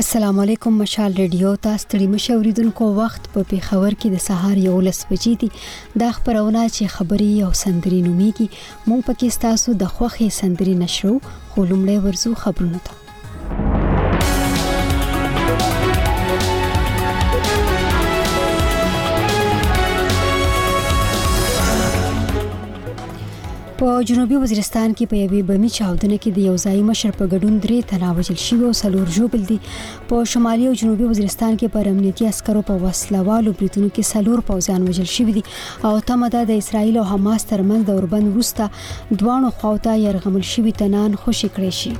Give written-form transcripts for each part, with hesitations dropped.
السلام علیکم. مشال ریډیو تاسو ته مشوریدونکو وخت په پیښور کې د سهار 11 بجې دي. د خبرونه چې خبري او سندري نوميږي مونږ پکې تاسو د خوخي سندري نشرو خولمړې ورزو خبرونه ته. په جنوبي وزیرستان کې په یوې بمي چاودنه کې د یو ځای مشر په ګډون 3 تنه وژل شوي او 4 ژوبل دي. په شمالي او جنوبي وزیرستان کې پر امنیتي عسکرو په وسلوالو بریتونو کې 4 پوځیان وژل شوي دي او تمه ده د اسرایل او حماس ترمنځ د اوربند وروسته دوانو خواته يرغمل شوي تنان خوشي کړي شي.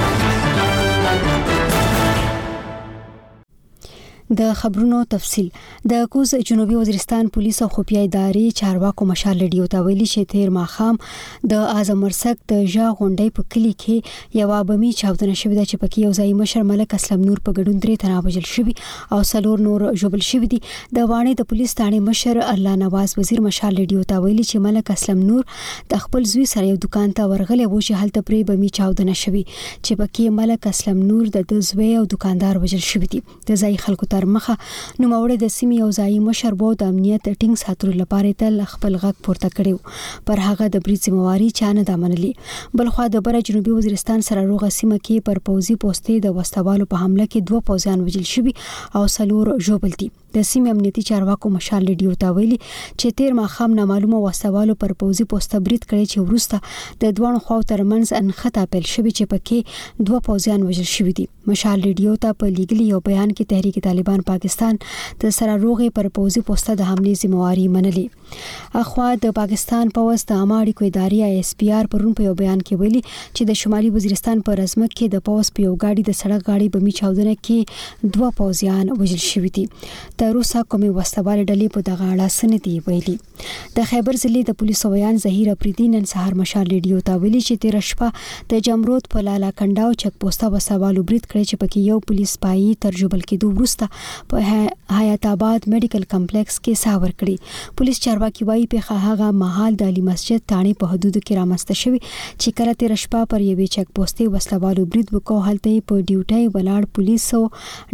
د خبرونو تفصيل. د کوز جنوبي وزیرستان پولیس او خفیه ادارې چارواکو مشال ریډیو ته ویلي چې تیر ماخام د اعظم مرسک د ژا غونډې په کلی کې یو بمي چاودنه شوې ده چې پکې یو ځای مشر ملک اسلم نور په ګډون 3 تنه وژل شوي او 4 نور ژوبل شوي دي. د وانه د پولیس ثاني مشر الله نواز وزیر مشال ریډیو ته ویلي چې ملک اسلم نور د خپل زوی سره یو دکان ته ورغلی و چې هلته پرې بمي چاودنه شوې چې پکې ملک اسلم نور د زوی او دکاندار وژل شوي دي. د ځای خلکو مخه نو موړ د سیمې او ځای مشر بو د امنیت ټینګ ساتلو لپاره تل خپل غږ پورته کړو پر هغه د بری ذمہواری چانه د منلي. بلخو د بر جنوبي وزیرستان سره روغه سیمه کې پر پوزي پوسټې د وسوالو په حمله کې 2 پوځیان وژل شوي او 4 ژوبل دي. د سیمې امنیتي چارواکو مشال ریډیو ته ویلي چې تیر ماخام نامعلومه وسوالو پر پوزي پوسټه برید کړي چې ورسته د دوه خواو ترمنځ انخته پیل شوی چې پکې 2 پوځیان وژل شوي دي. مشال ریډیو ته په لیګلي یو بیان کې تحریک طالبان پاکستان د سره روغي پر پوزي پوسټه د حمله ذمہواری منلي. اخوا د پاکستان پوز د اماړي کو ادارې ISPR پرون په یو بیان کې ویلي چې د شمالي وزیرستان پر رزمک کې د پوز په یو گاډي د سړک گاډي بمي چاودنه کې 2 پوځیان وژل شوي دي. تر اوسه کومي وسوال ډلې په دغه اړه سندي ویلي. د خیبر ضلع د پولیسو ویان ظهیر افریدی نن سهار مشال ریډیو ته ویلي چې تیر شپه د جمرود په لالا کنډاو چک پوسټه وسوالو برید کړی چې پکې یو پولیس پای ترجبل کېدو ورسته په حیات آباد میډیکل کمپلیکس کې ساور کړی. پولیس چارواکي وایي په هغه محل د علي مسجد تانی په حدودو کې رامنځته شوی چې کله تیر شپه پر یوې چک پوسټه وسوالو برید وکړ هلته په ډیوټي ولاړ پولیسو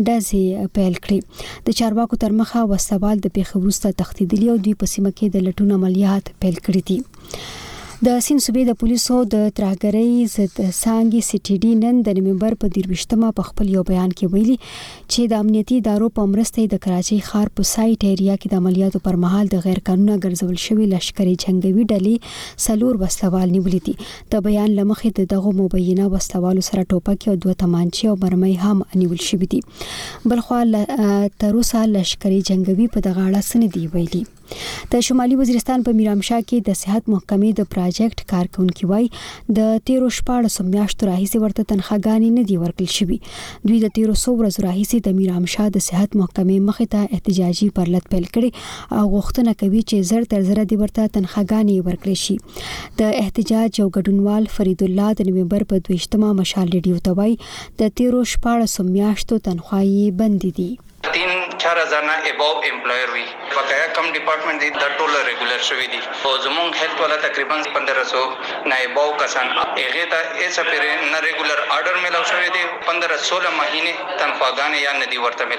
ډزې پیل کړې. د چارواکو تر مخه وسوال د پیښې وروسته تښتیدلی او دوی په سیمه کې د لټون عملیات پیل کړي دي. د سین صوبې د پولیسو د ترهګرۍ ضد څانګې CTD نن د نومبر په 23مه په خپل یو بیان کې ویلي چې د امنیتي ادارو په مرسته د کراچۍ ښار په سایټ ایریا کې د عملیاتو پر مهال د غیر قانوني ګرځول شوی لشکري جنگوي ډلې 4 وسلوال نیولې دي. د بیان لمخې دغه مبینه وسلوالو سره ټوپک او 2 تمانچې او مرمۍ هم نیول شوې دي. بلخو تر اوسه لشکري جنگوي په دغه اړه سندي ویلي. د شمالي وزیرستان په میرامشاه کې د صحت محکمې د پروجیکټ کارکونکو وای د 13 میاشتو راهیسې ورته تنخواګانې نه دی ورکړل شوی. دوی د 1300 ورځې راهیسې د میرامشاه د صحت محکمې مخې ته احتجاجي پرلط پیل کړي او غوښتنه کوي چې زر تر زر دی ورته تنخواګانې ورکړي شي. د احتجاج او ګډونوال فرید الله د نومبر په 22مه مشال ریډیو ته وای د 13 میاشتو تنخواهي بند دي. 3-4 نه اباو امپلایر وي بقایا کم ډپارټمنټ دي د ټول ریګولر شوی دي او زموږ هیلث والا تقریبا 1500 نه اباو کسان هغه ته ایسه پر نه ریګولر آرډر ملاو شوی دي 15-16 مهینه تنخواګانې یا ندي ورته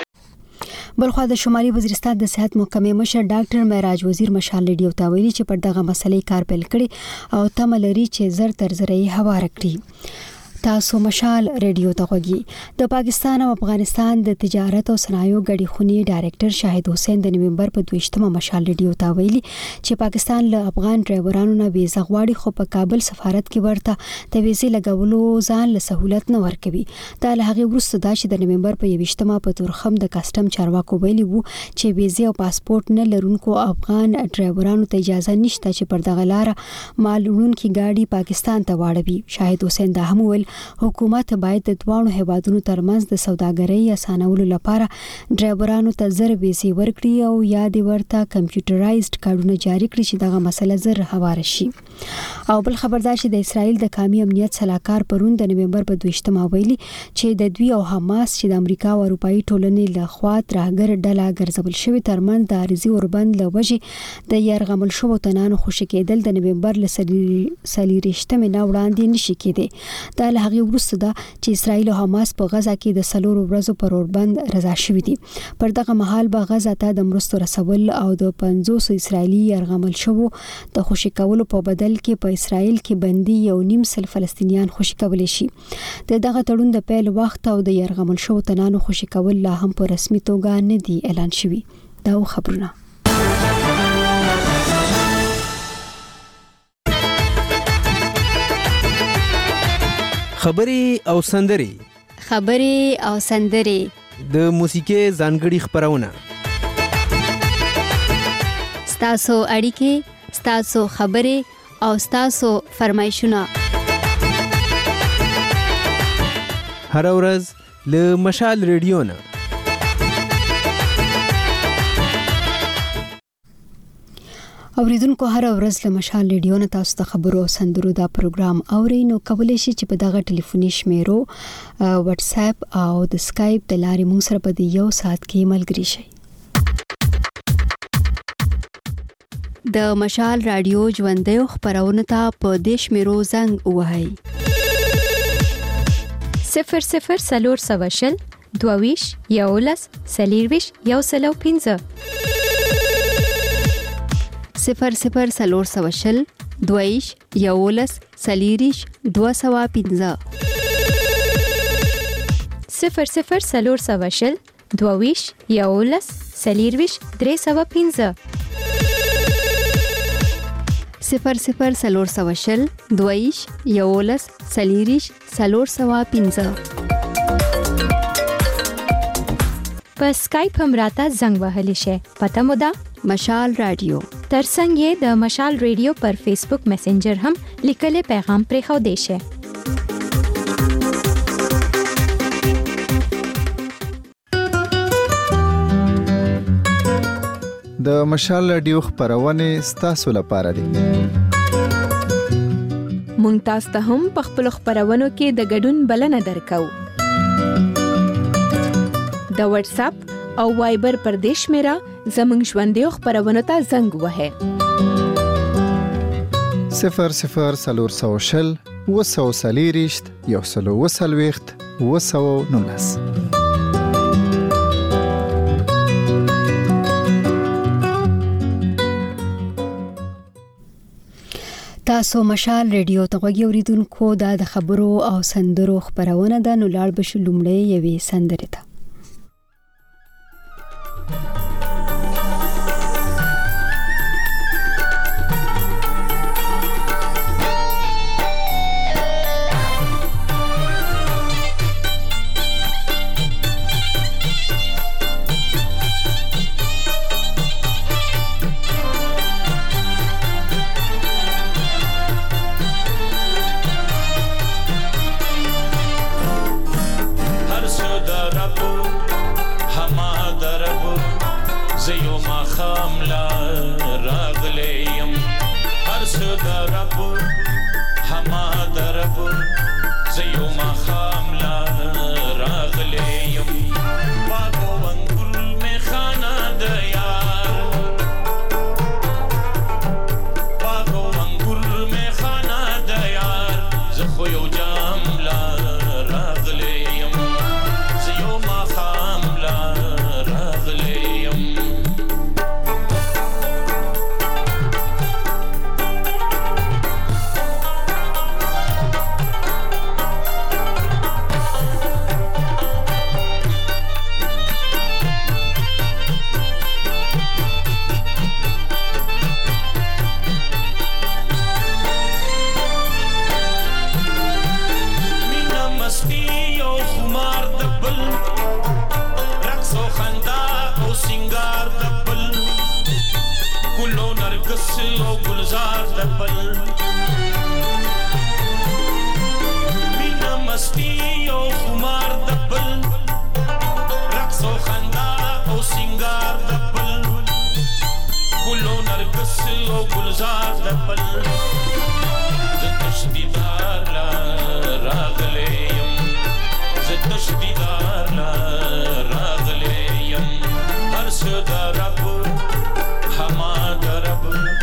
ملاو. بلخو د شمالي وزیرستان د صحت محکمې مشر ډاکټر معراج وزیر مشال ریډیو ته ویلي چې پر دغه مسلې کار پیل کړي او تمه لري چې زر تر زر یې هوار کړي. تاسو مشال ریډیو ته غوږی. د پاکستان او افغانستان د تجارت او صنایعو غړي خونی ډایریکټر شاهد حسین د نومبر په 22مه مشال ریډیو ته ویلي چې پاکستان له افغان ډرایورانو نه ویزه غواړي خو په کابل سفارت کې ورته د ویزې لګولو ځان له سہولت نه ورکوي. دا له هغه وروسته دا چې د نومبر په 22مه په تورخم د کسٹم چارواکو ویلي وو چې ویزې او پاسپورت نه لرونکو افغان ډرایورانو ته اجازه نشته چې پر دغه لار مالونکي ګاډي پاکستان ته واړوي. شاهد حسین دا هم ویل حکومت باید د دوانو هیوادونو ترمنځ د سوداګرۍ اسانولو لپاره ډرایورانو ته زر ویزې ورکړي او یا د ورته کمپیوټرایزډ کارونه جاری کړي چې دغه مسله زر هوار شي. او بل خبردار چې د اسرائیل د قومي امنیت صلاحکار پرون د نومبر په 22مه ویلي چې د دوی او حماس چې د امریکا او اروپאי ټولنې له خوا ترهګر ډله ګرځول شوی ترمنځ د عارضي اوربند لوجې د يرغمل شوو تنانو خوشی کېدل د نومبر ل 23مه نه وړاندې نشي کېدی. دا له د هغې وروسته ده چې اسرائیل او حماس په غزا کې د 4 ورځو پر اوربند رضا شوي دي. پر دغه مهال به غزا ته د مرستو رسول او د 500 اسرائیلي يرغمل شوو د خوشي کولو په بدل کې په اسرائیل کې بندي 1.5 فلسطینیان خوشي کولی شي. د دغه تړون د پیل وخت او د يرغمل شوو تنانو خوشي کول لا هم په رسمي توګه نه دي اعلان شوي. دا خبرونه خبري او سندري د موسیقي ځانګړي خبرونه ستاسو اړیکې ستاسو خبري او ستاسو فرمایشونه هر ورځ له مشال ریډیو نه اوریدونکو هر ورځ له مشال ریډیو نه تاسو ته خبرو او سندرو دا پروګرام اورئ. نو کولای شئ چې په دغه ټلیفوني شمیرو واتس اپ او د اسکایپ د لارې موږ سره په یو ساعت کې ملګری شئ. د مشال رادیو ژوندۍ خبرونه ته په د شمیرو زنګ وهئ 00 22 11 40 105 00 420 22 11 40 205 00 420 22 11 40 305 00 420 22 11 40 305 په اسکایپ هم راته زنګ وهلی شي. پته مو ده مشال رادیو. ترڅنګ یې د مشال ریډیو پر فیسبوک میسنجر هم لیکلي پیغام پرې خو دی شي. د مشال رادیو خبرونه ستاسو لپاره دي. مونږ تاسو ته هم په خپل خبرونو کې د ګډون بلنه درکو. د واتس اپ او وایبر پر دیش میرا زمنګ ژوندۍ خبرونه ته زنګ وهه 00 420 140 119 تاسو مشال ریډیو ته غوږی اوریدونکو دا د خبرو او سندرو خبرونه ده. نو لاړ بشو لومړی یوې سندرې ته.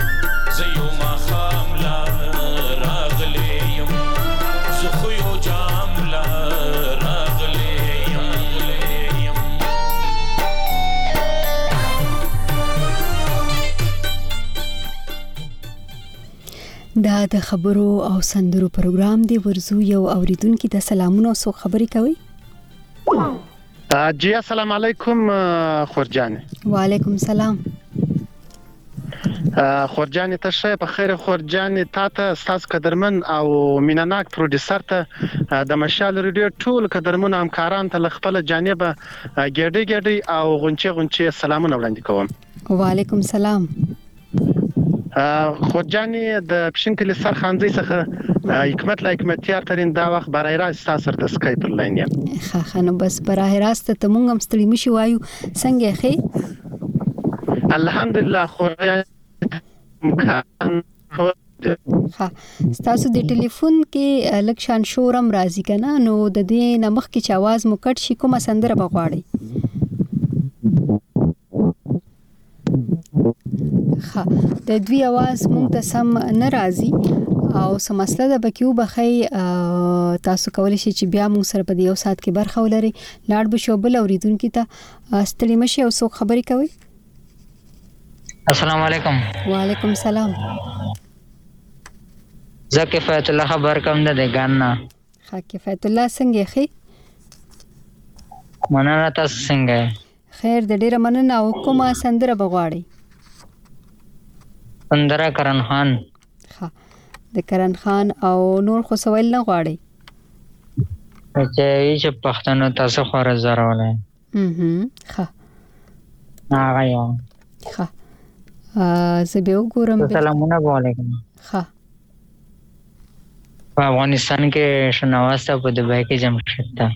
زيو ما خام لا راغليم زخو يو جان دا د خبرو او سندرو پروګرام دی. ورزو یو اوریدونکو د سلامونو سو خبرې کوي. جی السلام علیکم خورجان. وعلیکم السلام. خورجان ته شه په خیر. خورجان ته استاد قدرمن او مینناک پروډوسر ته د مشال ریډیو ټول قدرمن همکاران ته خپل جانبه ګډي او غونچه سلامونه وړاندې کوم. وعلیکم السلام. خورجان د پښین کلی سر خانځي څخه حکمتیار ترين دا وخت برای راست تاسو د اسکایپ پر لاین یم. خنو بس برای راست ته مونږ هم ستړي مشي وایو. څنګه ښه؟ الحمدلله. خورجان ستاسو د ټلیفون کې لکشان شورم راځي کنه، نو د دې نمخ کې چې आवाज مو کټ شي کومه سندره بغواړي؟ ها د دوی आवाज مونږ ته سم نه راځي او سم مسله د بکیو بخي تاسو کولی شئ چې بیا مونږ سره په یو ساعت کې برخه ولري. لاړ به شو بل اوریدونکو ته ستړي مشي او څوک خبرې کوي. السلام علیکم. وعلیکم السلام. زه کفایت الله خبر کوم د ګانا. کفایت الله څنګه ښه؟ مننه. تاسو څنګه؟ خیر د ډیره مننه. او کومه سندره بغواړي؟ سندره کرن خان. د کرن خان او نور خو سوال نه غواړي چې پښتنو تاسو خور زره ولې. هغه یو. زه به وګورم. سلامونه علیکم. په افغانستان کې شنواسته په دبي کې جمشید ته.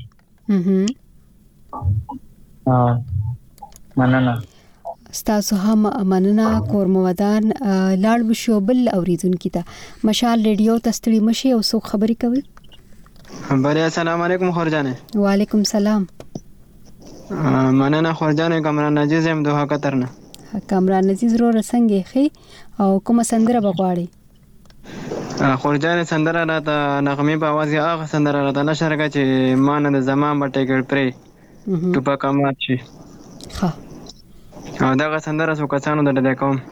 مننه. ستاسو هم مننه. کورمودان لاړ بشو بل اوریدونکو ته. مشال ریډیو ته ستړي مشي او څوک خبرې کوي. بله السلام علیکم خورجانه. وعلیکم السلام. مننه خورجانه. کامران عزیز هم دوه کترنه. کامران عزیز رو رسنګي خي او کومه سندره بغواړي؟ خورجانه سندره را ته نغمه په आवाज یې هغه سندره را ته نشر کا چې مان د زمان بټې کړ پرې ټوپا کمات شي. او دا سندره سو کسانو د دې کوم.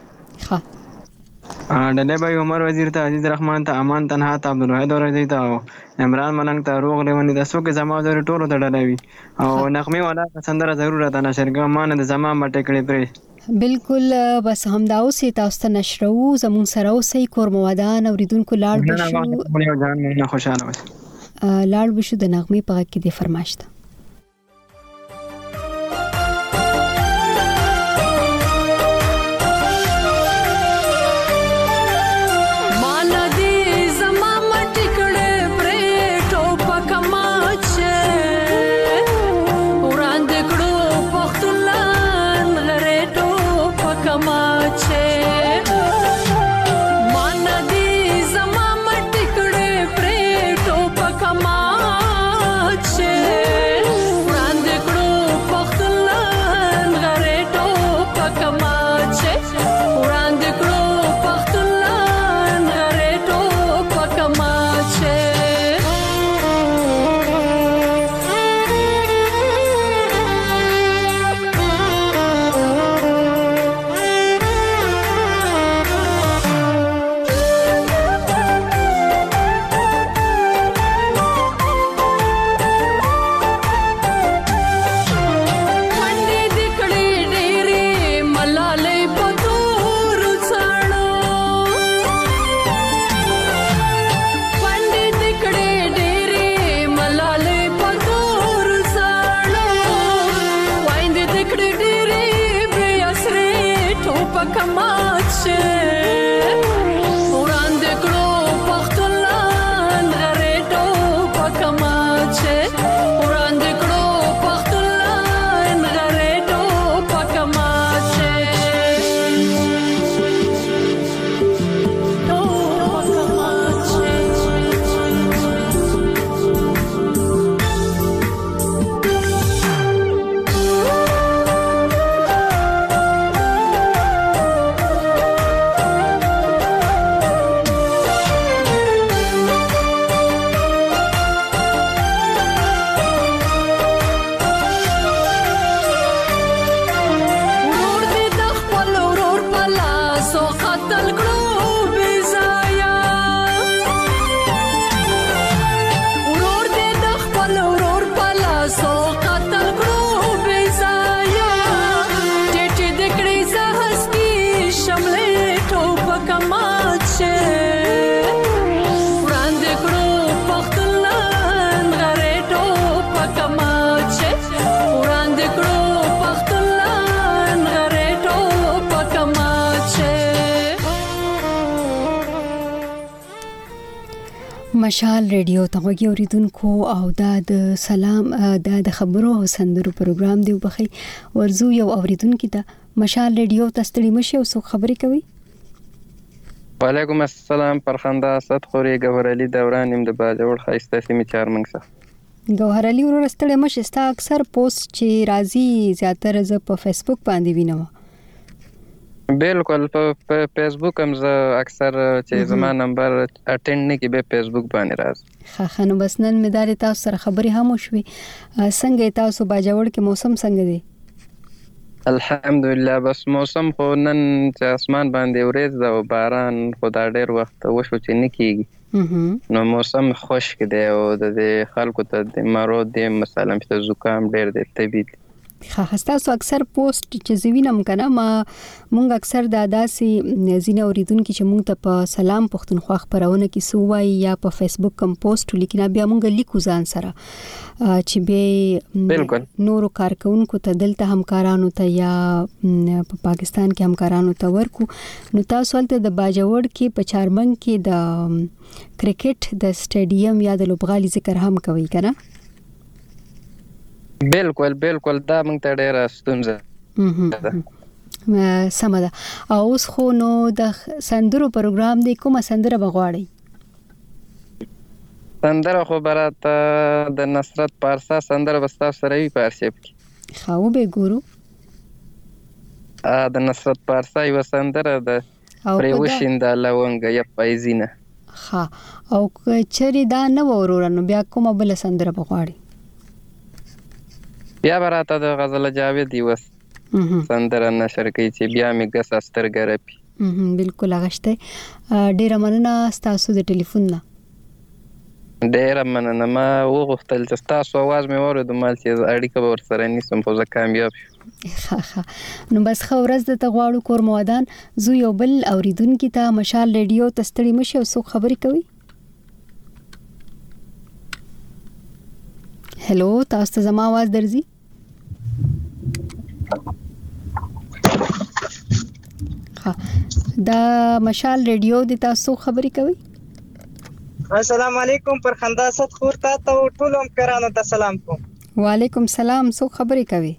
د نبی عمر وزیر ته، عزیز رحمان ته، امان تنها ته، عبدالواحد اورزی ته او عمران ملنګ ته، روغ لیونی د سوک زما زری ټولو ته ډلوي او نغمه والا سندره ضرور راته نشر کا مان د زمان بټې کړ پرې. بالکل. بس همدا اوسې تاسو ته نشرو زمون سره اوسې کورمودان اوریدونکو لاړ بشو. نه خوشاله اوسه. لاړ بشو د نغمه په کې د فرمایشت. مشال ریډیو ته وګورئ اوریدونکو او د سلام د خبرو او سندرو پروګرام دی وبخي ورزو یو اوریدونکو ته مشال ریډیو ته ستړي مشه او څو خبرې کوي. وعلیکم السلام پرخنده اسد خوري ګور علي دوران يم د باجوړ خاصه سیمه چارمنګ څخه. ګوهر علي ورور ستړي مشه ستا اکثر پوسټ چې راځي زیاتره ز په فیسبوک باندې وینم. بالکل په فیسبوک هم زه اکثر چې زما نمبر اټینډ نه کی به فیسبوک باندې راځي. ښه نو بس نن مې داري تاسو سره خبرې هم وشوي. څنګه تاسو باجوړ کې موسم څنګه دی؟ الحمدلله بس موسم خو نن چې اسمان باندې ورېځ ده او باران خو دا ډېر وخت وشو چې نه کیږي نو موسم خشک دی او د خلکو ته د مرض د مثلا په زکام ډېر دی طبيعي. تاسو اکثر پوسټ چې زوینم کنه ما مونږ اکثر د داسې زینه اوریدونکو چې مونږ ته په سلام پښتونخوا خبرونه کې سووای یا په فیسبوک کوم پوسټ لیکنا بیا مونږ لیکو ځان سره چې به نورو کارکونکو ته دلته همکارانو ته یا په پاکستان کې همکارانو ته ورکو. نو تاسو ولته د باجوړ کې په چارمنګ کې د کرکټ د سټیډیم یا د لوبغالي ذکر هم کوي کنه؟ بالکل دا موږ ته ډېره ستونزه ده. سمه ده. او اوس خو نو د سندرو پروګرام دی کومه سندره بغواړي؟ سندره خو براته د نصرت پارسا سندره بستا سره وی پارسیب کی. خو به ګورو. د نصرت پارسا یو سندره ده پریوشیندا لونګ یا پایزینه. ها او چری دا نه ورورانو بیا کومه بل سندره بغواړي؟ بیا براته د غزل جاوید یو سندره نشر کوي چې بیا می ګس استرګ رپی. بالکل اغشته. ډیره مننه تاسو د ټلیفون نه. ډیره مننه. ما وغوښتل چې تاسو आवाज مې واورید مال چې اړیکه ور سره نیسم خو زه کامیاب شوم. نو بس خو ورځ د تغواړو کور موادان زو یو بل اوریدونکو ته مشال ریډیو تستړي مشه او څو خبرې کوي. هلو تاسو ته زما आवाज درځي؟ دا مشال ریډیو د تاسو خبرې کوي. السلام علیکم پرخنده اسد خور ته ټول همکارانو ته سلام کوم. وعلیکم سلام. څو خبرې کوي؟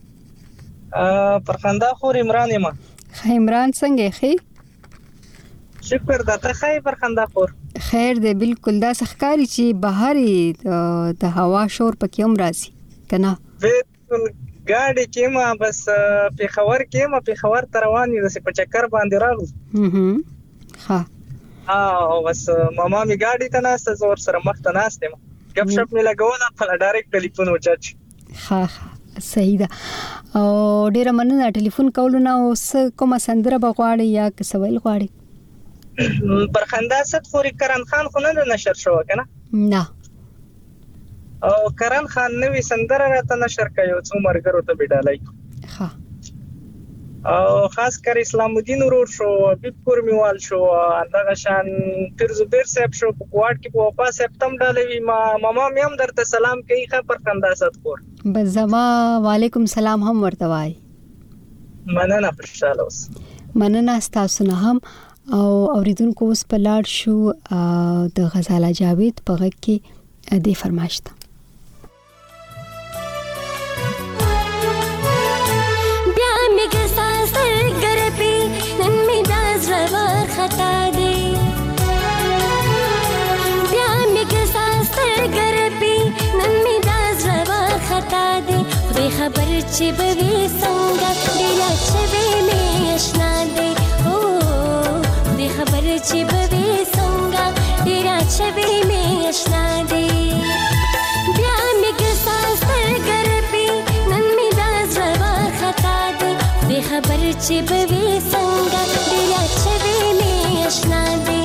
پرخنده خور عمران یم. عمران څنګه خې؟ شکر ده ته خې پرخنده خور؟ خیر دی بالکل. دا سخکاری چې بهاري د هوا شور پکې هم راځي کنه؟ بالکل ګاډي کې ما بس په خبر کې ما په خبر تر روان یو چې په چکر باندې راغلو. ها او بس ماما می ګاډي ته ناسته زور سره مخ ته ناسته ما غب شپ می لګول په ډایرکټ ټلیفون وچاچ. صحیح ده. او ډیره مننه ټلیفون کولو نه. اوس کومه سندره بغواړي یا کسویل غواړي؟ پرخنده اسد خوري کرن خان خو نه نشر شو کنه؟ نه. او کرن خان نوې سندره راته نشر کړو څو مرګرو ته بډالای. ها او خاص کر اسلام الدین ورور شو حبیب کورمیوال شو اندغه شان پیر زبیر صاحب شو په کوټ کې په واپس سپتم ډالوي ماما مې هم درته سلام کوي خبر پرخنده اسد خور. بس زما وعلیکم سلام هم ورته وای. مننه خوشاله اوس. مننه تاسو نه هم. او اوریدونکو اوس په لاړ شو د غزاله جاوید په غږ کې د فرمایش ته. بیا می ګسا سر ګرپی نن می داز رور خطا دی. بیا می ګسا سر ګرپی نن می داز رور خطا دی. خدای خبر چې به وی څنګه دی لا چې می آشنا دی. خبر چې به څنګه ډیرا چې می آشنا دی. بیا می ګسا سر ګرپی نن می داز رور خطا دی. خبر چې به څنګه ډیرا چې می آشنا دی.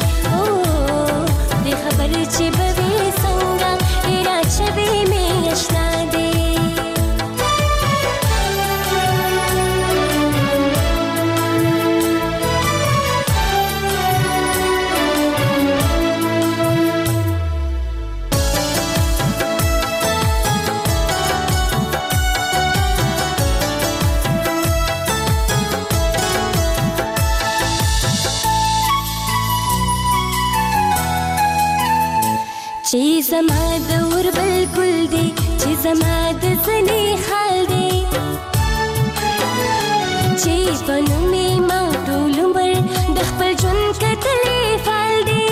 خبر چې به څنګه ډیرا چې می آشنا دی. چې زما د ور بالکل دی چې زما د زنې حال دی چې بنو می ما ټول عمر د خپل ژوند کتلې فال دی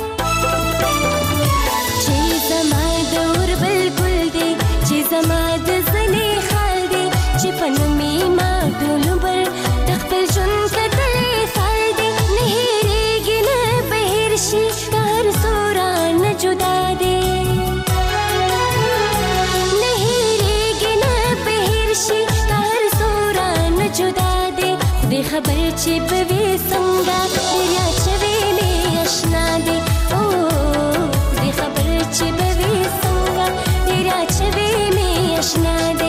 چې زما د ور بالکل دی چې زما د زنې حال دی چې بنو می ما ټول عمر د خپل ژوند کتلې فال دی نه هېرېږي نه به هېر شي هر سورا نه جدا دی نه هېرېږي نه به هېر شي هر سورا نه جدا دی خدای خبر چې به وي څنګه دریا چوي مې اشنا دی خدای خبر چې به وي څنګه دریا چوي مې اشنا دی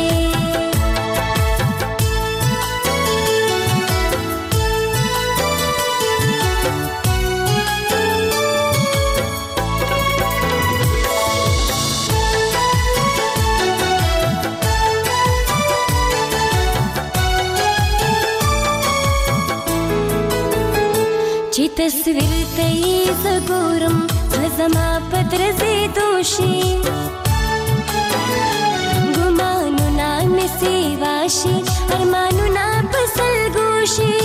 چې تصویر ته یې زه ګورم زما په درځېدو شي ګمانونه مې سیوا شي ارمانونه په سلګو شي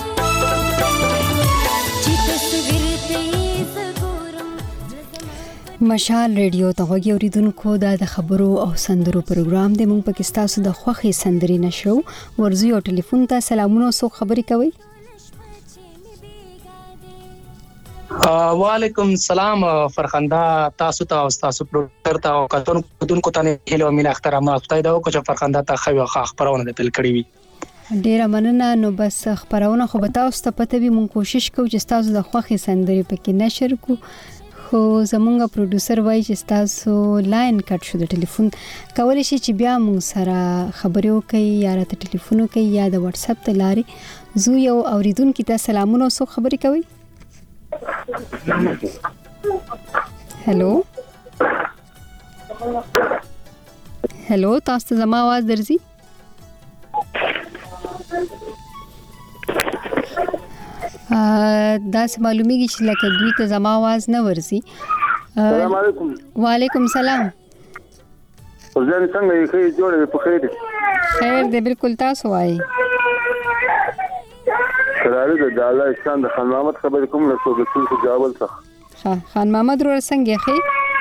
چې تصویر ته یې زه ګورم. مشال ریډیو ته غوږی اوریدونکو دا د خبرو او سندرو پروګرام دی. موږ پکې ستاسو د خوښې سندرې نشو ورځو او ټلیفون ته سلامونه او څوک خبرې کوي. وعلیکم السلام فرخنده تاسو ته او تاسو پروډوسر ته او کتونکو ته هیله او مینه احترامات خدای دا وکړي فرخنده ته خو خبرونه د تل کړی وي. ډیره مننه. نو بس خبرونه خو به تاسو ته پته وي. موږ کوشش کوو چې تاسو د خوښې سندرې پکې نشر کو خو زمونږ پروډوسر وایي چې تاسو لاین کټ شو د ټلیفون کولای شي چې بیا موږ سره خبرې وکړي یا راته ټلیفون وکړي یا د واتس اپ ته لاري زو یو اوریدونکو ته سلامونه او څوک خبرې کوي. هلو هلو تاسو ته زما आवाज درځي؟ دا څه معلومیږي چې لکه دوی ته زما आवाज نه ورځي. السلام علیکم. وعلیکم السلام. ځان څنګه یې خیر جوړ په خیر دی؟ خیر دی بالکل. تاسو وایي سره د الله اسلام د خان محمد خبر کوم له صوبتون څخه جواب څخه. خان محمد ور څنګه خې؟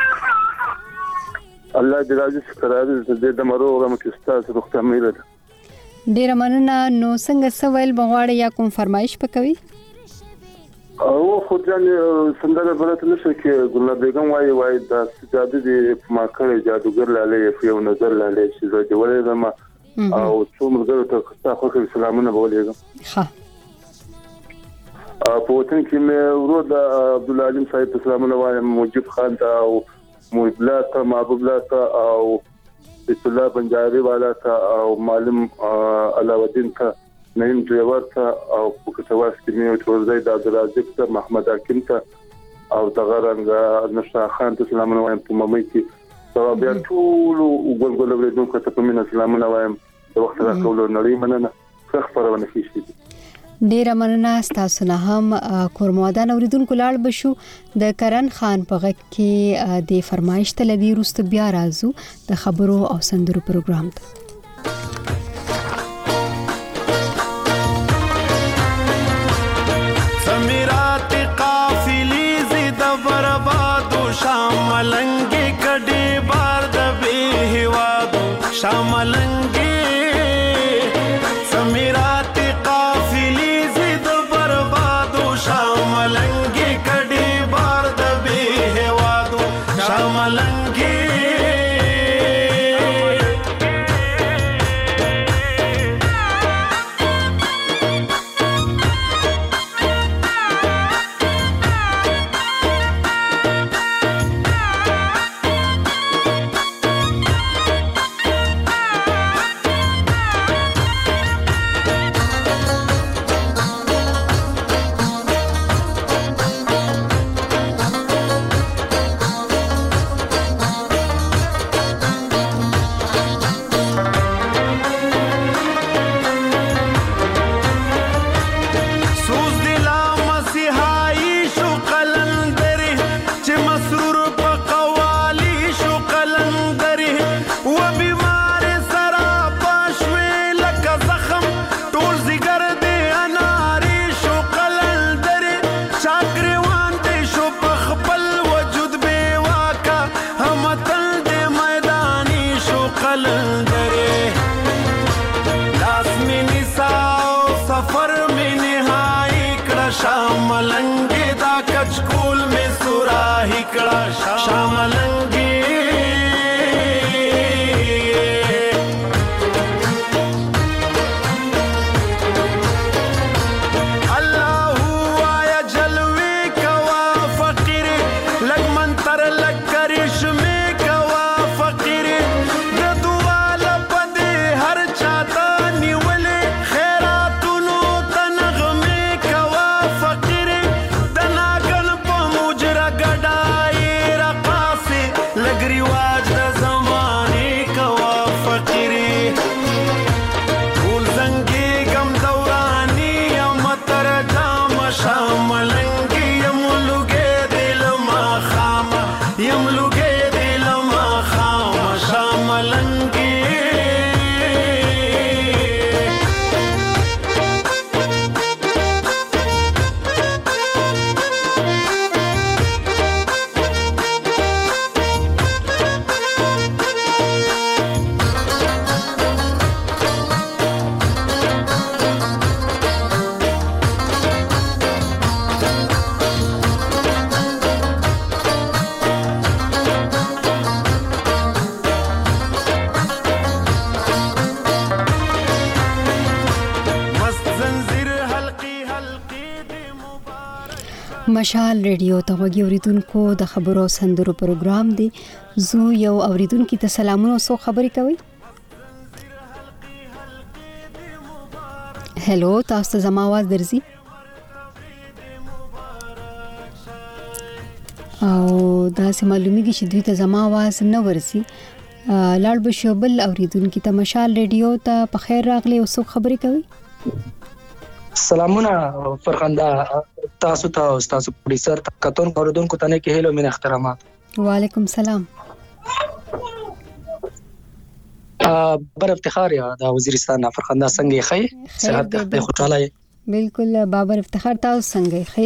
الله دې راځي سره دې د مروغه مکستاس روغتیا مې ده. ډیر مننه. نو څنګه سوال بغواړي یا کوم فرمایش پکوي؟ او خو ځان سندره بلته نشي کې ګل بیگم وایي د سجاده دې ما کړی جادوګر لاله یو نظر لاله چې زه دې ولې ما او څومره ته تاسو خو سلامونه بولېږم. ها په وطن کې مې ورو د عبد العلیم صاحب سلامونه وایم موجب خان ته او مولا ته محبوب الله ته او بیت الله بنجاري والا ته او معلم علاوالدین ته نعیم ډرایور ته او په کتواس کې مې ورځي د عبدالعزیز ته محمد حکیم ته او دغه رنګ نشا خان ته سلامونه وایم په مې کې سبب بیا ټول وګورګل ورېدونکو ته په مینه سلامونه وایم د وخت راکولو نړۍ مننه څخه پرونه کیږي. ډیره مننه. تاسو نه هم کورمودان اوریدونکو لاړ بشو د کرن خان په غږ کې د فرمایش طلبي روست بیا راځو د خبرو او سندرو پروګرام ته. سمیرات قافلی زید بربادو شاملنګ کډي بار د به هوادو شاملنګ سمیرات قافلی زید بربادو شاملنګ کډي بار د به هوادو شاملنګ شاملنګي دا کچکول می سوراهی کړه شاملنګي مشال ریډیو ته وګورئ اوریدونکو د خبرو سندرو پروګرام دی زو یو اوریدونکو ته سلامونه او خبرې کوي. هلو تاسو ته زما आवाज درځي او دا سه معلومیږي چې دوی ته زما आवाज نه ورسي. لاړ بشو بل اوریدونکو ته مشال ریډیو ته په خیر راغلی او څو خبرې کوي. سلامونه فرخنده تاسو ته او تاسو پروډوسر کتون اوردونکو ته نه کې هلو مين احترامات. وعلیکم سلام. بر افتخار یا د وزیرستان فرخنده څنګه خې صحت د خوشاله. بالکل بابر افتخار تاسو څنګه خې؟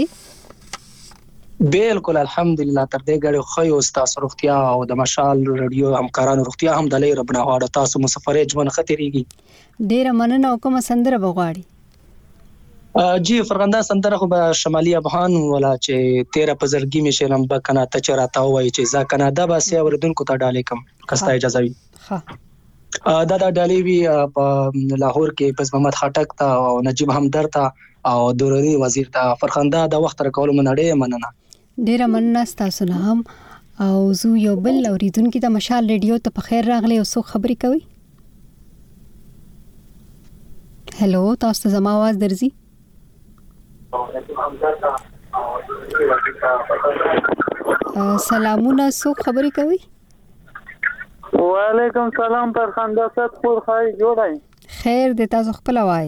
بالکل الحمدلله تر دې غړي خو او تاسو روغتیا او د مشال ریډیو همکارانو روغتیا هم د لې ربنا غواړه تاسو مسافر ژوند خطرېږي. ډیر مننه او کوم سندره بغواړي؟ جی فرغنده سندره خو به شمالي افغان ولا چې 13 پزړګي می شرم بکنه ته چراته وای چې ځا کنادا به سي اوردونکو ته ډالې کم کستا اجازه وي. ها دا ډالې وی په لاهور کې پس محمد خټک ته او نجیب همدرد ته او دوراني وزیر ته فرغنده د وخت راکول منړې مننه. ډیر مننه تاسو نه هم او زو یو بل اوریدونکو ته مشال ریډیو ته په خیر راغلی او څو خبرې کوي. هلو تاسو ته زما आवाज درځي؟ سلامونه څوک خبرې کوي؟ وعلیکم سلام فرخنده ست پور خای جوړای خیر د تاسو خپل وای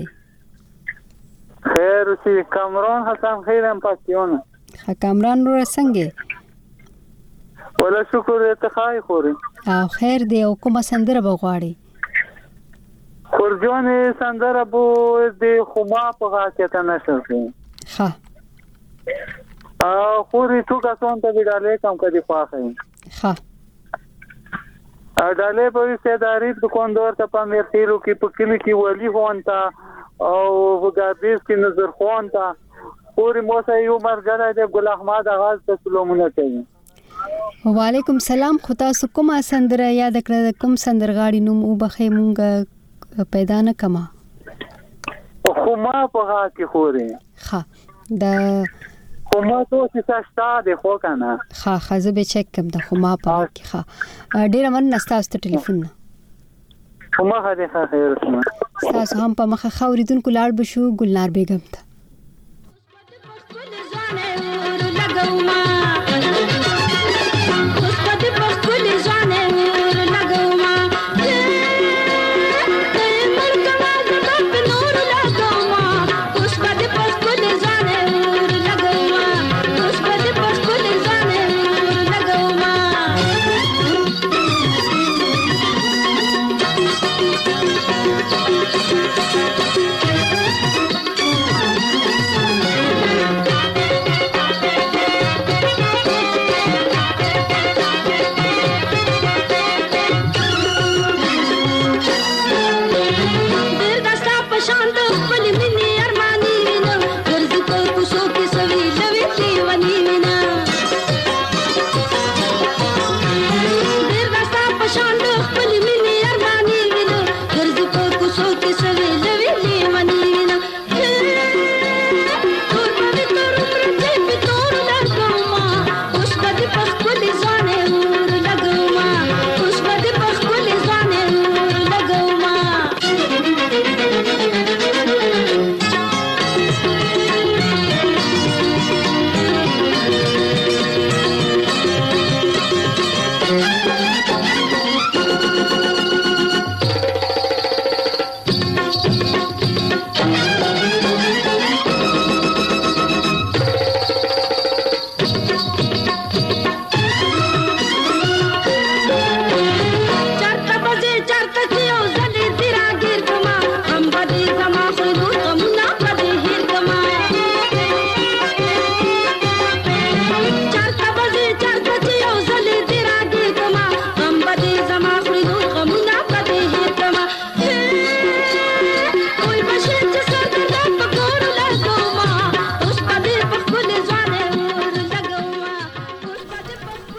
خیر سی کامران حسن خیرم پاتیون کامران رو څنګه ولا شکر ته خای خوري او خیر دی او کومه سندره بغواړي؟ خورجون سندره بو د خما په غاکه ته نشل ها خوري تو کا سون ته ډالې کم کدي خواخې ها ډالې په استعداري د کوندور ته په مرتیرو کې په کلی کې ولی هونتا او وګادیس کې نظر هونتا خوري موسه یو مرګره د ګل احمد اغاز ته سلامونه کوي. وعلیکم سلام. خدا سکوما سندره یاد کړه کوم سندرغاړي نوم او بخې مونږ پیدا نه کما خما په ها کې خوري ها د خما تو چې ستا د خو کنه ها خزه به چک کم د خما په کې ها ډیر من نستاسو ټلیفون خما هدي خیر اسمه تاسو هم په مخه خوریدونکو لاړ بشو ګلنار بیگم ته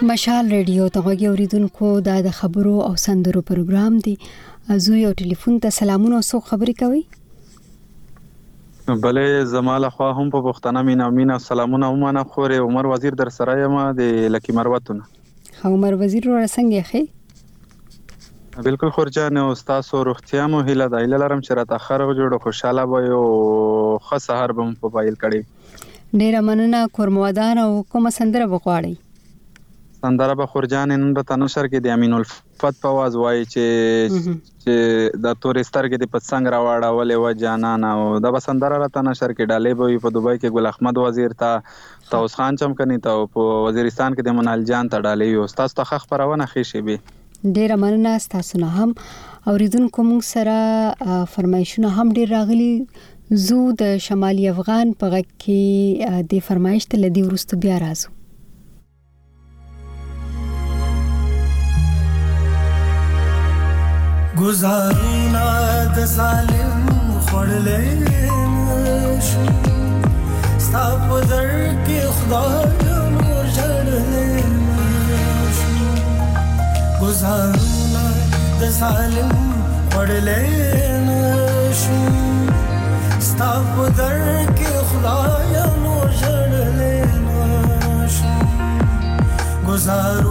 مشال ریډیو ته غوږی اوریدونکو د خبرو او سندرو پروګرام دی. زه یو ټلیفون ته سلامونه او څو خبرې کوي. بلې زماله خو هم په پښتنه مینا سلامونه ومنه خورې عمر وزیر در سره یم د لکی مروتونه. عمر وزیر ور څنګه یې؟ بالکل خورجان او تاسو روغتیا مو هیله د ایله لرم چې را تاخر جوړ خوشاله وي او ښه سحر به په پایل کړي. ډیره مننه کورمودان او کوم سندره بغواړي؟ سندره به خورجان نن په تنشر کې د امین الفت په आवाज وایي چې د تورې سترګې د پڅنګ راوړه ولې و جانان او د بسندره را تنشر کې ډالې به په دوبۍ کې ګل احمد وزیر ته توس خان چمکني ته په وزیرستان کې د منال جان ته ډالې یو تاسو ته خبرونه خېشي به. ډیره مننه تاسو نه هم اوریدونکو موږ سره فرمایشونه هم ډیر راغلي. زو د شمالي افغان په غږ کې د فرمایش ته لدی ورستو بیا راځو. گزارونا د ظالم خړلې نشو ستا په در کې خدای نور جړلې نشو گزارونا د ظالم خړلې نشو ستا په در کې خدای نور جړلې نشو گزارو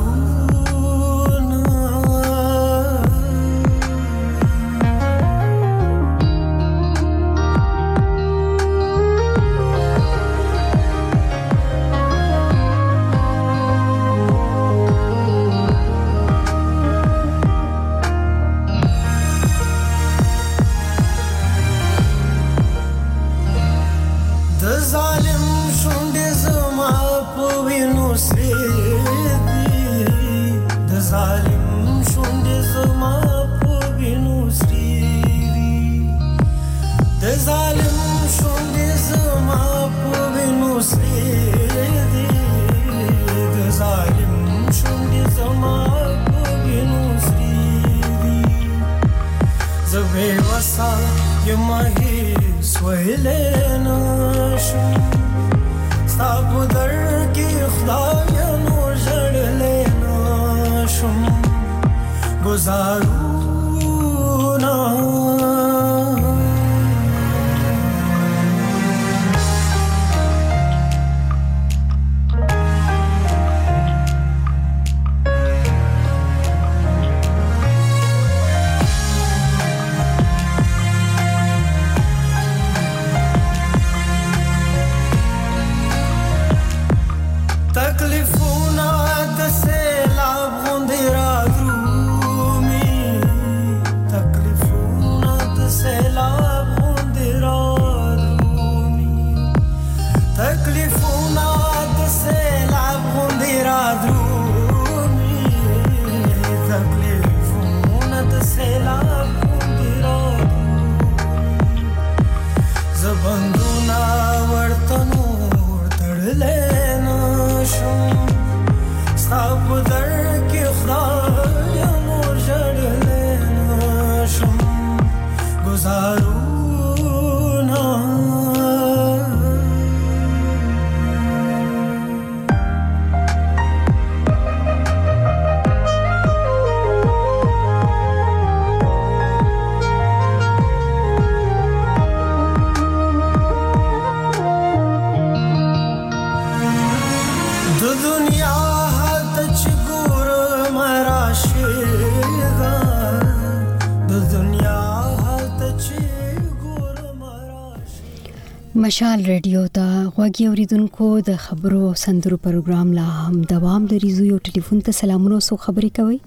مشال ریډیو ته غوږی اوریدونکو د خبرو او سندرو پروګرام لا هم دوام لري. زو یو ټلیفون ته سلامونه او خبرې کوي.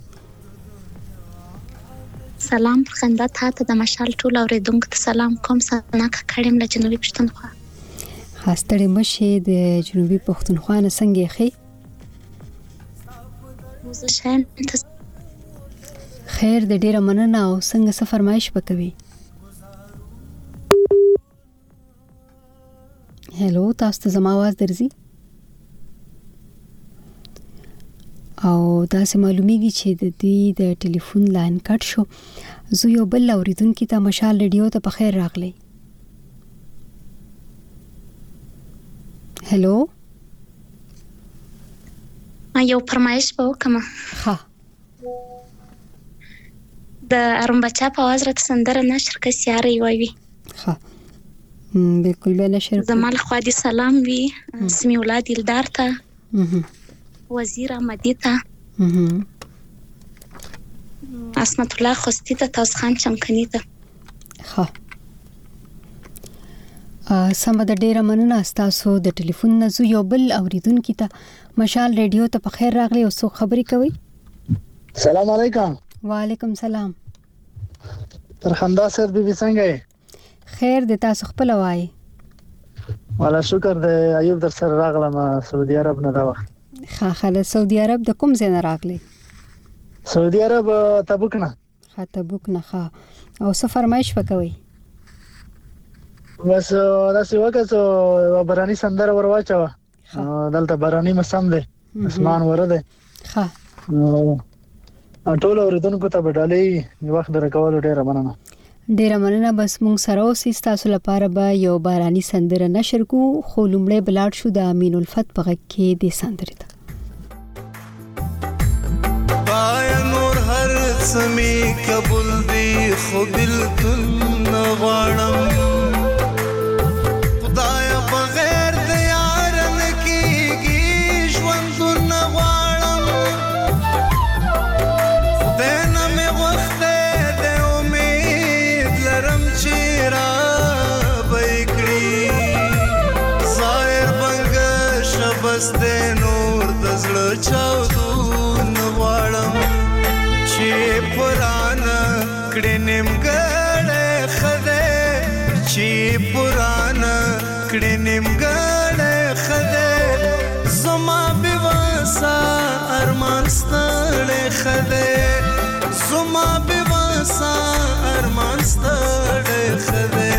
سلام خندا ته د مشال ټول اوریدونکو ته سلام کوم. سنا کړم له جنوبي پښتونخوا. خاصه مشه د جنوبي پښتونخوا نه څنګه خې؟ خیر د ډیره مننه او څنګه څه فرمایش وکوي؟ هلو تاسو ته زما आवाज درځي؟ او دا سه معلومیږي چې د دې د ټلیفون لاین کټ شو. زه یو بل اوریدونکو ته مشال ریډیو ته په خیر راغلی. هلو ما یو فرمایش به وکم. ها د ارم بچا په आवाज راته سندره نشر کس یاري وایي. ها بالکل به نشر. زمال خو دې سلام وي سمي ولاد دلدار ته وزیر احمدی ته اسمت الله خوستی ته تاس خان چمکنی ته. ها سم د ډیره مننه تاسو د ټلیفون نزو یو بل اوریدونکو ته مشال ریډیو ته په خیر راغلی او څو خبري کوي. سلام علیکم. وعلیکم سلام. فرخنده سر بي بي څنګه یې؟ خیر د تاسو خپل وای. والا شکر د ایوب در سره راغلم سعودي عرب نه دا وخت. خاله سعودي عرب د کوم ځای نه راغلی؟ سعودي عرب تبوک نه. تبوک نه. او څه فرمایش وکوي؟ بس داسې وکړو باراني سندره ورواچوه. دلته باراني موسم دی اسمان وره دی. ټول اوریدونکو ته بدالي وخت درکول ډیره مننه. ډیره مننه. بس مونږ سره اوسې تاسو لپاره به یو باراني سندره نشر کو خو لومړی بلاړ شو د امین الفت په غږ کې د سندرې ته. پای نور هر سمي قبول دی خو بالکل نه غواړم خدای بغیر د یار نه کیږي ژوند نه غواړم خدای نه مې وخت د امید لرم چې را بېکړي ظاهر بنګ شبس د نور د زړه چاودون غواړم چې پرانا کړي نیمګړې خدای چې پرانا کړي نیمګړې خدای زما بېواسه ارمان ستړی خدای زما بېواسه ارمان ستړی خدای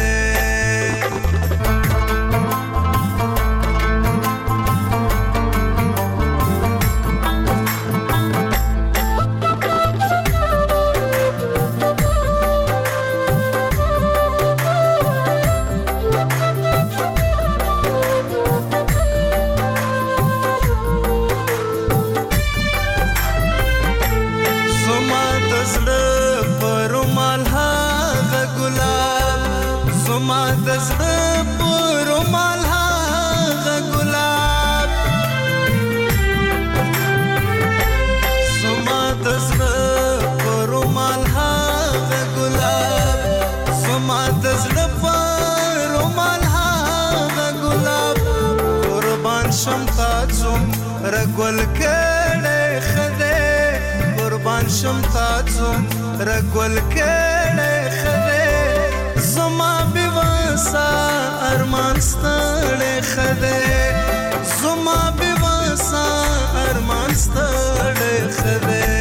رګول کړه خدای قربان شم تاسو رګول کړه خدای زما بېواسه ارمان ستړی خدای زما بېواسه ارمان ستړی خدای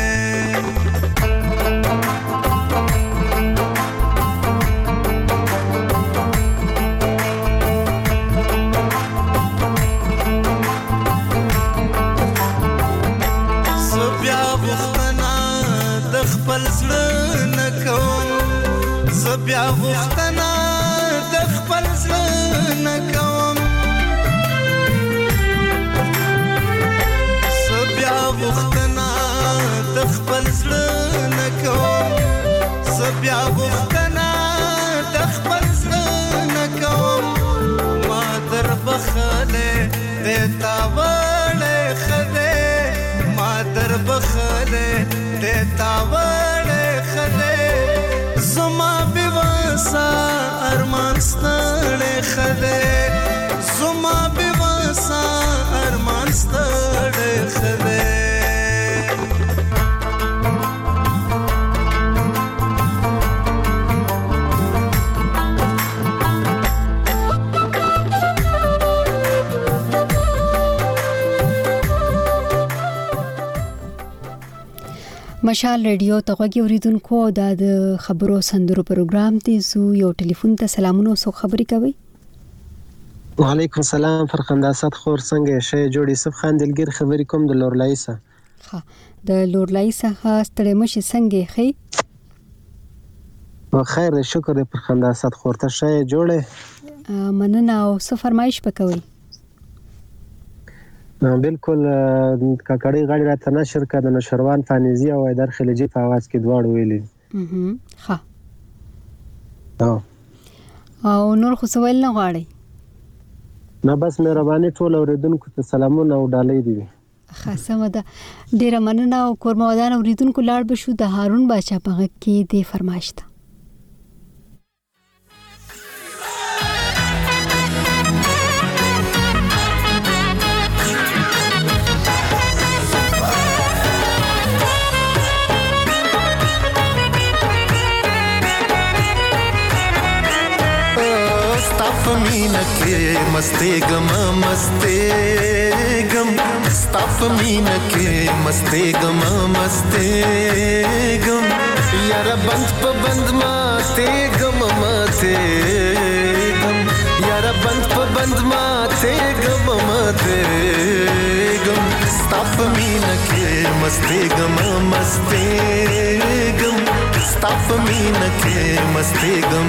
بیا غوښتنه د خپل زړه نه کوم زه بیا غوښتنه د خپل زړه نه کوم زه بیا غوښتنه د خپل زړه نه کوم ما در بخلې د تا وړې خدای ما در بخلې د تا وړې خدای زما بېواسه ارمان ستړی خدای زما بېواسه ارمان ستړی خدای مشال ریډیو ته غوږی اوریدونکو د خبرو سندرو پروګرام دی زو یو ټلیفون ته سلامونه سو خبري کوي. وعلیکم سلام فرخنده اسد خور څنګه شې جوړ یوسف خان دلګر خبري کوم د لورلای سره. د لورلای څخه ستړي مشي څنګه خې؟ خیر شکر فرخنده اسد خور ته شې جوړه مننه او څه فرمایش وکوي. بالکل کاکړی غاړي راته نشر کړه د نشروان فانیزي او ایدر خلیجي په आवाज کې دواړو ویلي. ها او نور خو سوال نه غواړي؟ نه بس مهرباني ټول اوریدونکو ته سلامونه او ډالۍ دي. خاصه ده ډیره مننه او کورمودان اوریدونکو لاړ بشو د هارون باچا په غږ کې د فرمایش ته. मीना के मस्ते गम स्ताप मीना के मस्ते गम यार बंद प बंद माते गम यार बंद प बंद माते गम स्ताप मीना के मस्ते गम स्ताप मीना के मस्ते गम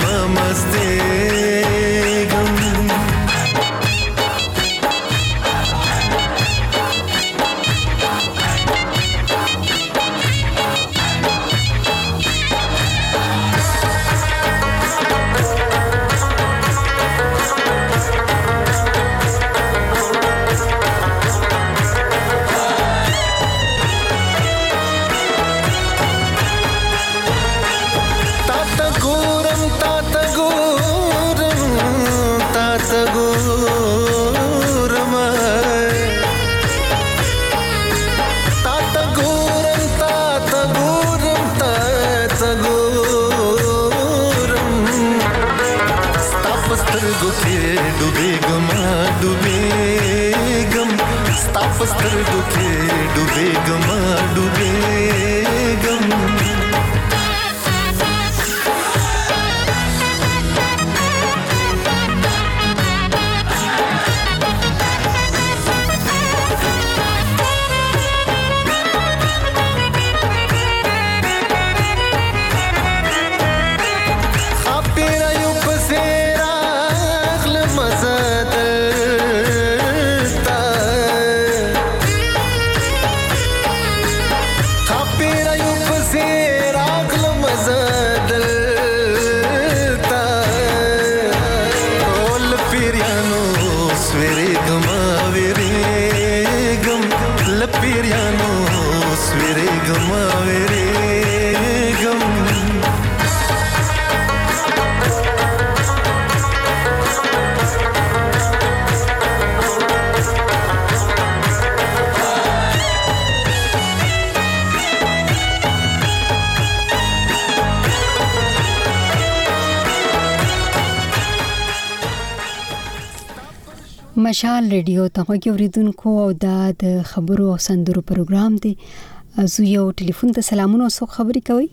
مشال ریډیو ته غوږی اوریدونکو او د خبرو او سندرو پروګرام دی. زه یو ټلیفون ته سلامونه او خبرې کوي.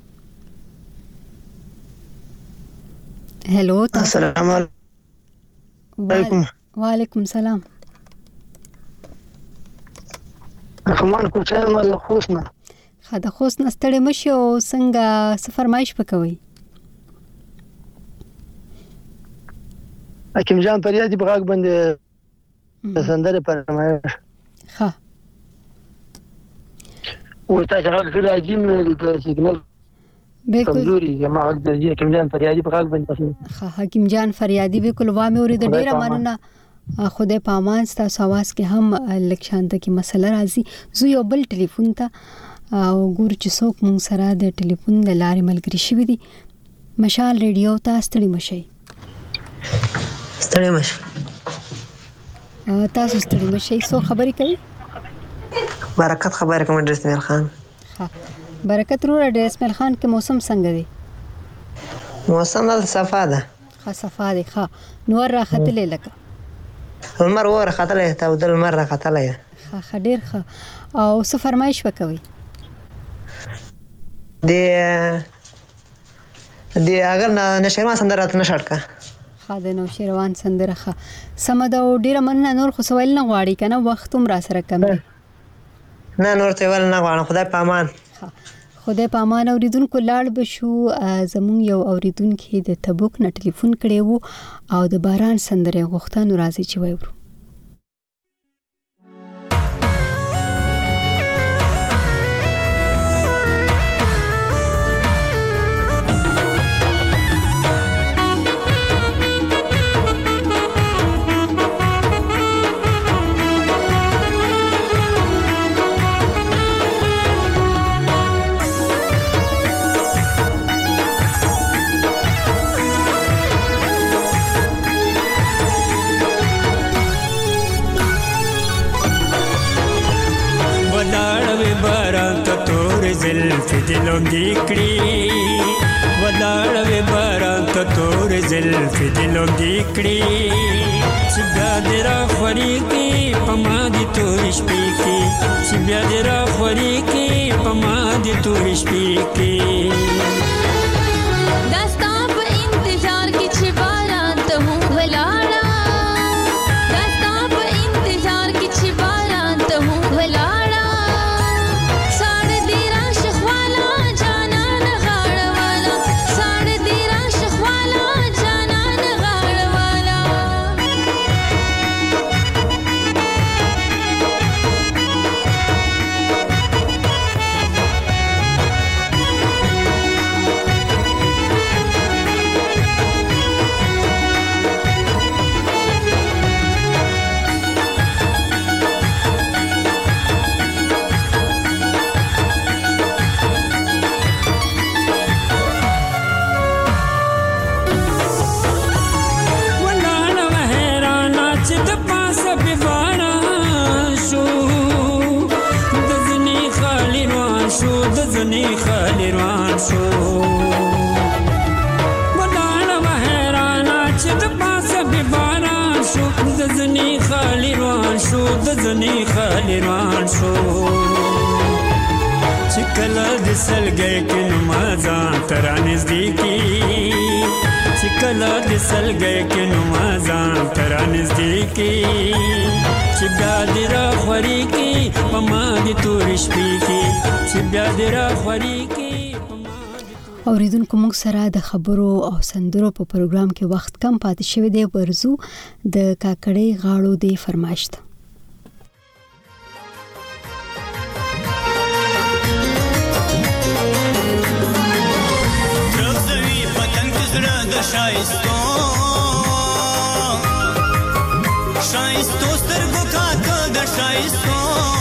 هلو السلام علیکم. وعلیکم السلام. رحمان کوچه مل خوشنه خاطر خوشنه ستړي مشي او څنګه فرمایش وکوي. حکیم جان پریادي په غاګ باندې سندره فرمایش ها ورته څنګه راځي مې د سیګنال کمزوري ما د حکیم جان فریادي په غاګ باندې ها حکیم جان فریادي بالکل وامه اورید ډیره مننه. خدای په امان ستاسو आवाज کې هم لکشانته کې مسله راځي. زه یو بل ټلیفون ته او ګور چې څوک مون سره د ټلیفون د لارې ملګری شوی دي. مشال ریډیو ته ستړي مشي. ستړي مشي تاسو ستړي مشي. څو خبرې کوي؟ برکت خبره کوم ډریس مل خان. ها برکت رو ډریس مل خان کې موسم څنګه دی؟ موسم د صفا ده. ها صفا دی. ها نور راختلې لکه المر ور خطلې ته ودل مر راختلې. ها خډیر ښه. او څه فرمایش وکوي؟ د اگر نشرمان سندره ته نشړکا خاده نو شیروان سندره ښه سمده او ډیره مننه. نور خو سوال نه غواړي کنه وخت هم را سره کم دی. نه نور ته ول نه غواړم. خدای په امان. خدای په امان. اوریدونکو لاړ بشو. زمون یو اوریدونکو د تبوک نه ټلیفون کړي وو او د باران سندره غوښتنه راځي چې وایو. زلفې دې لوندې کړې ولاړه وې باران ته تورې زلفې دې لوندې کړې چې بیا دې راخورېږي په ما دې تورې شپې کې چې بیا دې راخورېږي په ما دې تورې شپې کې دا ستا په انتظار کې چې باران ته مو ولاړه دا ستا په انتظار کې چې باران ته مو ولاړه ساړه دې راشه خواله جانان غاړه والا ساړه دې راشه خواله جانان غاړه والا زنی خالی روان شو ولاړه وه حیرانه چې د پاسه باران شو د زنی خالی روان شو د زنی خالی روان شو چې کله د سلګۍ کې نو ما ځان ته رانږدې کي چې کله د سلګۍ کې نو ما ځان ته رانږدې کي چې بیا دې راخورېږي په ما دې تورې شپې کې چې بیا دې راخورېږي اوریدونکو موږ سره د خبرو او سندرو په پروګرام کې وخت کم پاتې شوی دی ورزو د کاکړۍ غاړو د فرمایش ته شایستو سترګو کاکه د شایستو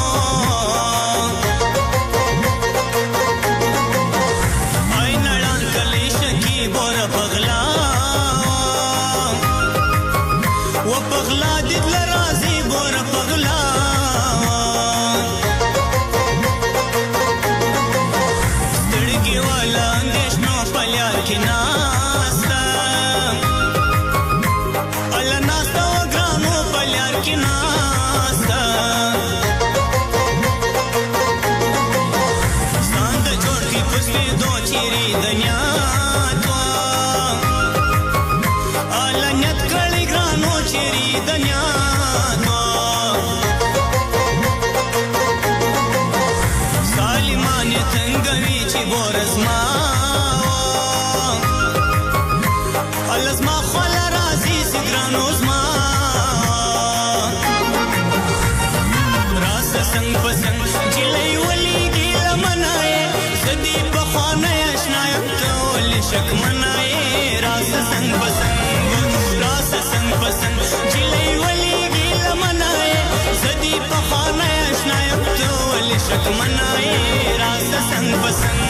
آی نړان کلی شکی بور پغلا و پغلا دید لرازی بور پغلا سترګي والا اندیشنو پلیار کی ناستا الا ناستا کی ناستا ستاند جوړ کی پسلی دو چیری دنیا تو الا نیت کړي ګرانو چیری دنیا تو سالمانه څنګه وی چې بورزما الزما خل راضی سګرانو زما سنگ پسنگ جلئی ولی گیل منائے زدی بخوانے اشنائم تولی شک منائے راس سنگ پسنگ جلئی ولی گیل منائے زدی بخوانے اشنائم تولی شک منائے راس سنگ پسنگ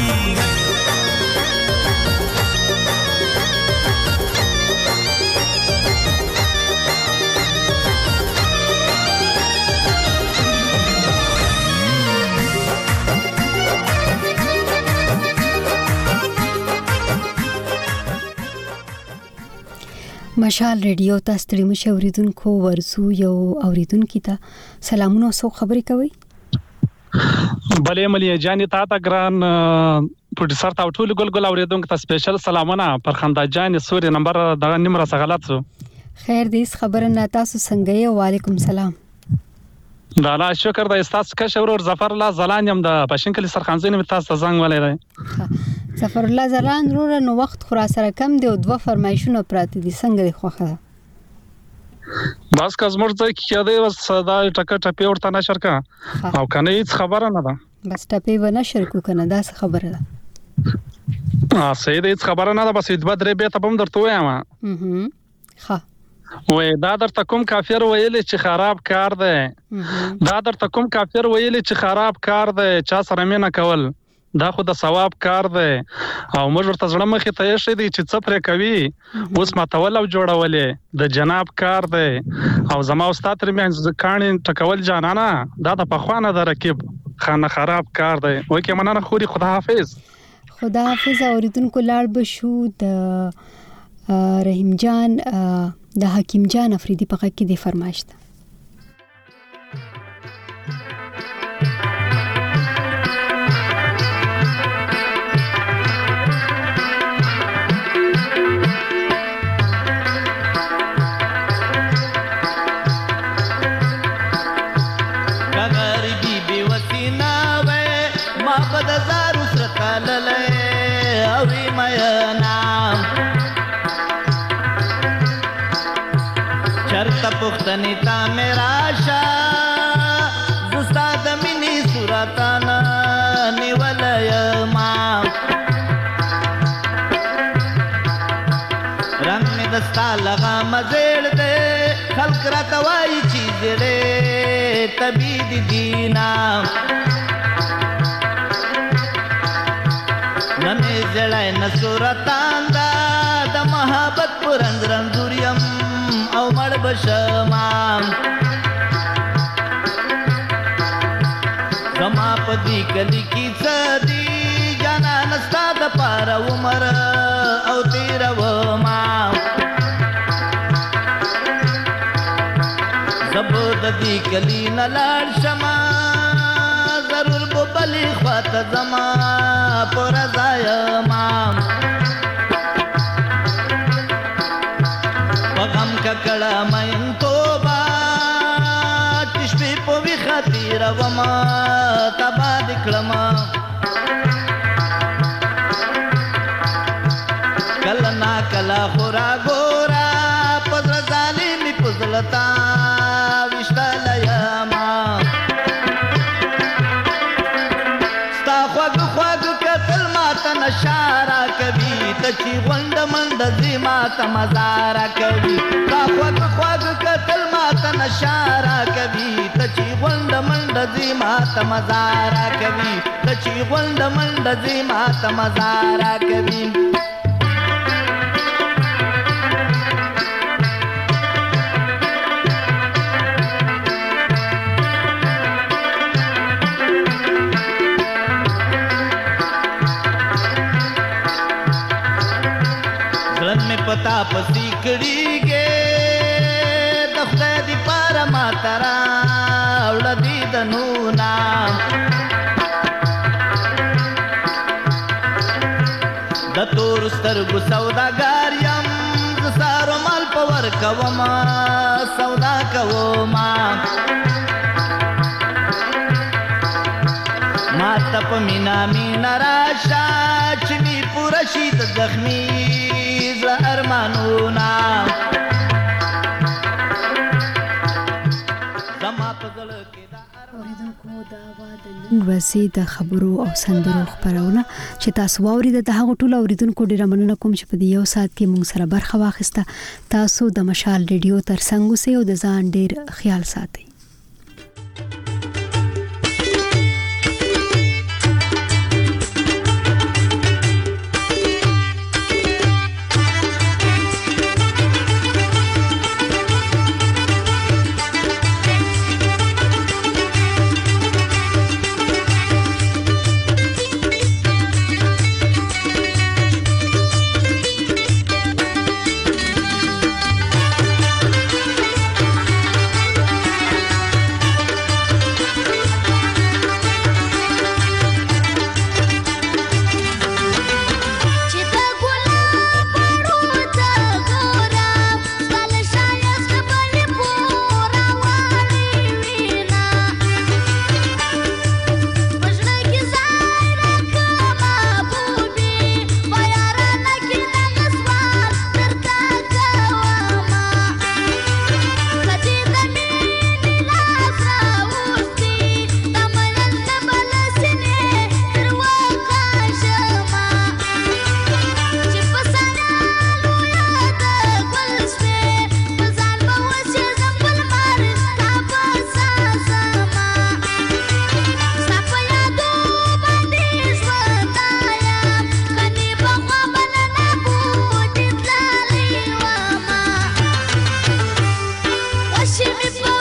مشال ریډیو ته ستړي مشه اوریدونکو ورزو یو اوریدونکو ته سلامونه او خبرې کوي بلې ملي جانې تا ته ګران پروډوسر ته ټول ګل اوریدونکو ته سپیشل سلامونه پرخندا جان سوري نمبر دغه نمبر څخه غلط شو خیر دې خبره نه تاسو څنګه یې وعلیکم سلام دا لا شکر د استاد کشور ظفر الله زلان يم د پښینکلی سرخانزین می تاسو زنګ ولې ظفر الله زلان رو نو وخت خورا سره کم دی او دوه فرمایشونه پراته دي څنګه دی خوخه بس کزمر ځای کې دی وس دا ټکه ټپی ورته نشر کا او کنه هیڅ خبره نه ده بس ټپی و نشر کو کنه دا څه خبره ده سید هیڅ خبره نه ده بس د بدرې به ته بم درته وایم ها وې دا درته کوم کافر ویل چې خراب کار دی دا درته کوم کافر ویل چې خراب کار دی چا سره مینه کول دا خو د ثواب کار دی او موږ ورته زړه مخې ته یې شې دی چې څه پرې کوي اوس ماتول او جوړولې د جناب کار دی او زما استاد تر مې کاڼي ټکول جانانه دا د پخوانه د رکیب خانه خراب کار دی وای کې مننه خوري خدا حافظ اوریدونکو لاړ بشو د رحیم جان د حکیم جان افریدي په کې د فرمایش ده پختنی تا میرا شا زستا د منی صورتانا نیولای ما رنگ می دستا لغا مزیل دے خلق را توائی چیز دے تبید دینا نمی زڑای نصورتان دا د محبت پرند رنزوریم او مړ بشمام زما پدی کلی کی صدی جانا نستا د پار عمر او تیر و ما زبود دی کلی نلال شما ضرور ببلی خوات زما پر زایمام غم ککړه مین توبه تشبی په وی خاطر وما تبا دکړم کله نا کله خورا ګورا پزړه ظالمی پزلتا وشتلایما ستا خوږ کتل ماته نشارا کوي تچی غونډ منډ زما ته مزارا کوي تا خوږ کتل ماته نشارا کوي تچی غونډ منډ زما ته مزارا کوي تچی غونډ منډ زما ته مزارا کوي پتا پسی کړي ګه د خدای دی پاره ما ترا وړ دي د نو نام د تور سترګو سوداګار یم ز سارو مال پور کوما سودا کوما ما تپ مینا مینا راشا چنی پورشی د زخمی ارمانونا اوریدونکو دا و د نن ورځې د خبرو او سندرو خبرونه چې تاسو واورید د هغه ټول اوریدونکو ډیر مننه کوم چې په دې یو ساعت کې موږ سره برخه واخیسته تاسو د مشال ریډیو ترڅنګ اوسئ او د ځان ډیر خیال ساتئ She